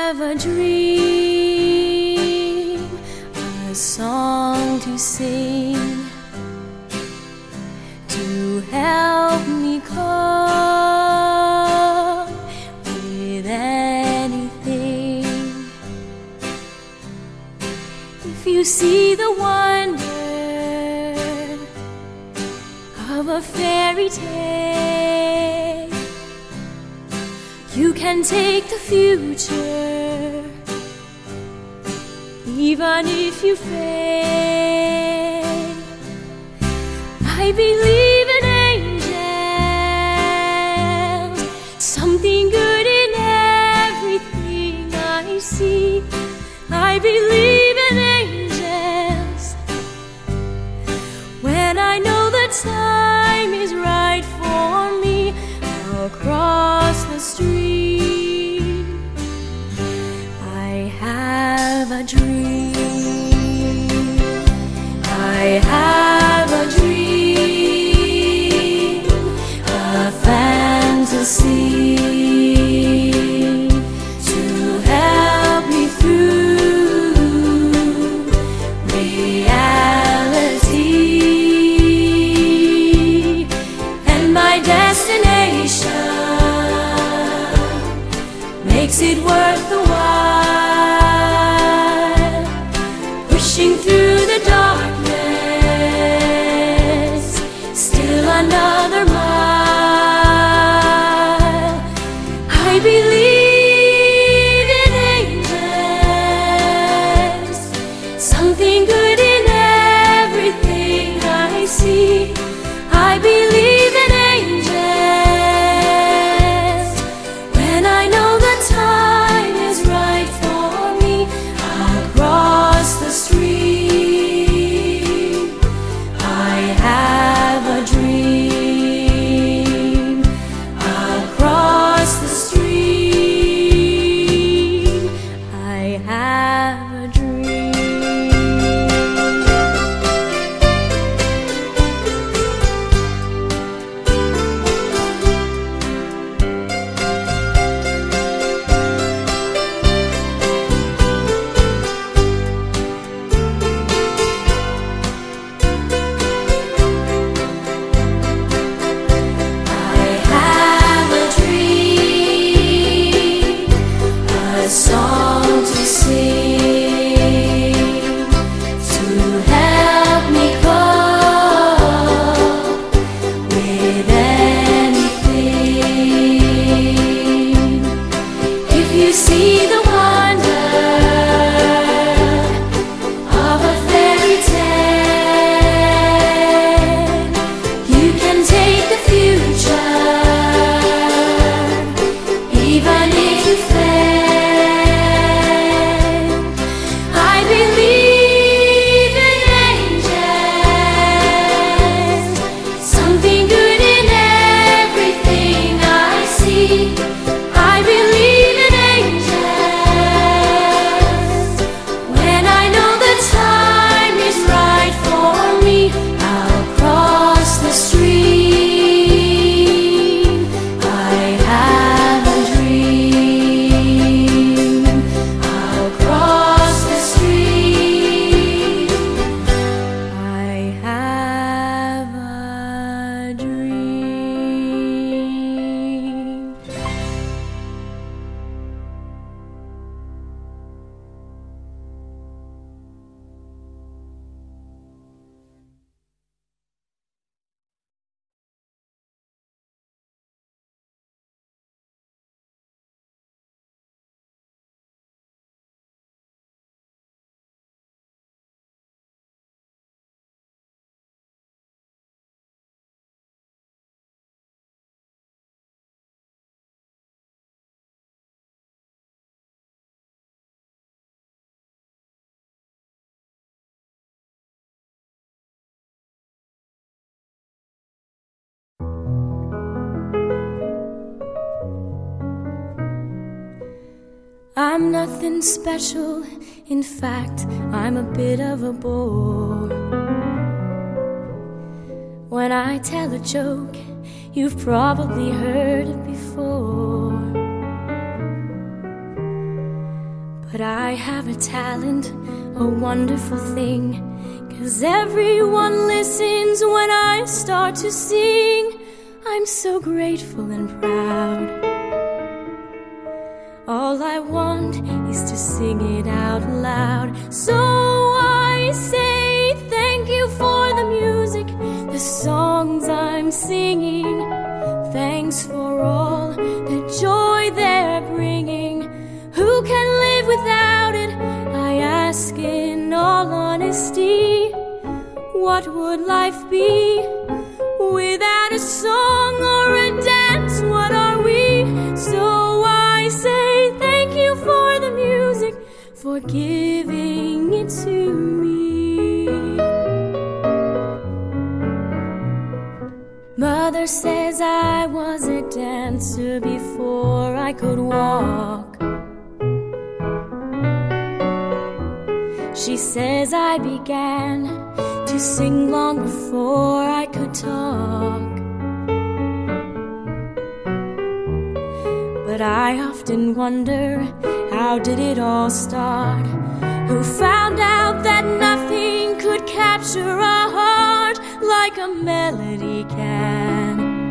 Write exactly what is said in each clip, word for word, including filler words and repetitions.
have a dream, a song to sing, to help me cope with anything. If you see the wonder of a fairy tale, you can take the future, even if you fail. I believe in angels, something good in everything I see. I believe in angels when I know the time is right for me. I'll cross the street. I have a dream. I have a dream, a fantasy to help me through reality, and my destination makes it worth the while, pushing through the darkness, still another mile. I believe in angels, something good in everything I see. I believe in angels when I know the time is right for me. I'll cross the street. I have a dream. I'll cross the street. I have a dream. A song to sing, to help me cope with anything. If you see the wonder of a fairy tale, you can take the future, even if you fail. I'm nothing special, in fact, I'm a bit of a bore. When I tell a joke, you've probably heard it before. But I have a talent, a wonderful thing, 'cause everyone listens when I start to sing. I'm so grateful and proud. All I want is to sing it out loud. So I say thank you for the music, the songs I'm singing. Thanks for all the joy they're bringing. Who can live without it? I ask in all honesty. What would life be without a song or a dance? What are we? So I say thank you for the music, for giving it to me. Mother says I was a dancer before I could walk. She says I began to sing long before I could talk. But I often wonder, how did it all start? Who found out that nothing could capture a heart like a melody can?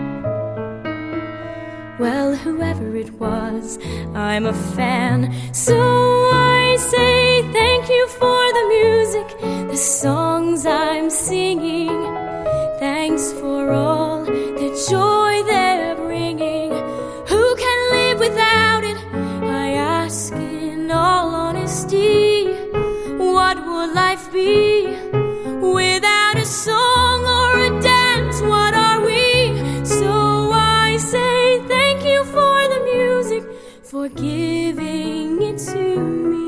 Well, whoever it was, I'm a fan. So I say thank you for the music, the songs I'm singing. Thanks for all the joy they're bringing. Who can live without it? I ask in all honesty. What would life be without a song or a dance? What are we? So I say thank you for the music, for giving it to me.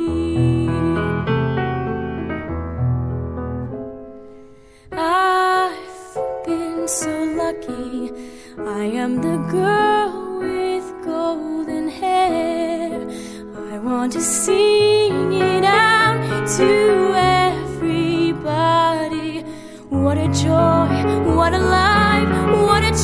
I've been so lucky. I am the girl with golden hair. I want to sing it out to everybody. What a joy, what a life, what a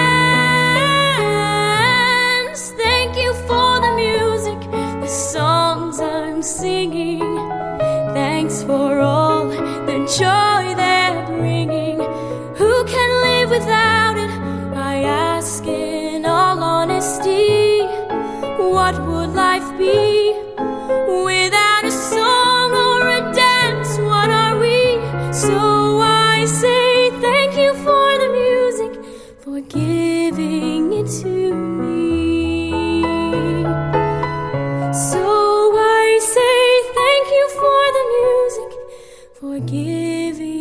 chance. Thank you for the music, the songs I'm singing. Thanks for all the joy they're bringing. Who can live without it? I ask in all honesty. What would life be without a song or a dance? What are we? So I say thank you for the music, for giving it to me. So I say thank you for the music, for giving